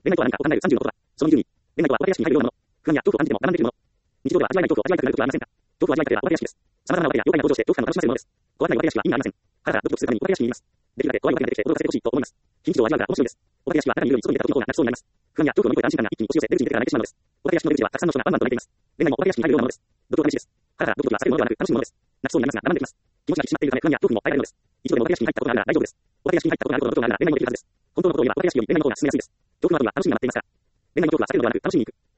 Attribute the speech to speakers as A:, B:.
A: 恋愛とは何かを考える30のことだ。その20に、恋愛とはお化け屋敷に入るようなもの。不安や恐怖を感じても我慢できるもの。日常では味わえない恐怖を味わいたくなる時はありませんか？恐怖を味わいたければお化け屋敷です。様々なお化けや妖怪が登場して恐怖感を楽しませるものです。怖くないお化け屋敷は意味ありません。ハラハラドキドキするためにお化け屋敷にいます。できるだけ怖いお化けが出てきて驚かせてほしいと思います。非日常を味わうから面白いです。お化け屋敷は中にいるように外に出た時の方が泣きそうになります。不安や恐怖を乗り越えた安心感が一気に押し寄せ出口に出てから泣いてしまうのです。お化け屋敷の出口はたくさんの人がバンバンと泣いています。恋愛もお化け屋敷に入るようなものです。度胸が大事です。ハラハラドキドキは避けるものではなく楽しむものです。泣きそうになりますが我慢できます。気持ちが引き締まっているため不安や恐怖も耐えられるのです。一度でもお化け屋敷に入ったことがあるなら大丈夫です。お化け屋敷に入ったことがあることの度胸があるなら恋愛もできるはずです。本当のことを言えばお化け屋敷より恋愛の方が進めやすいです。恐怖の後には楽しみが待っていますから。恋愛の恐怖は避けるのではなく楽しみに行く。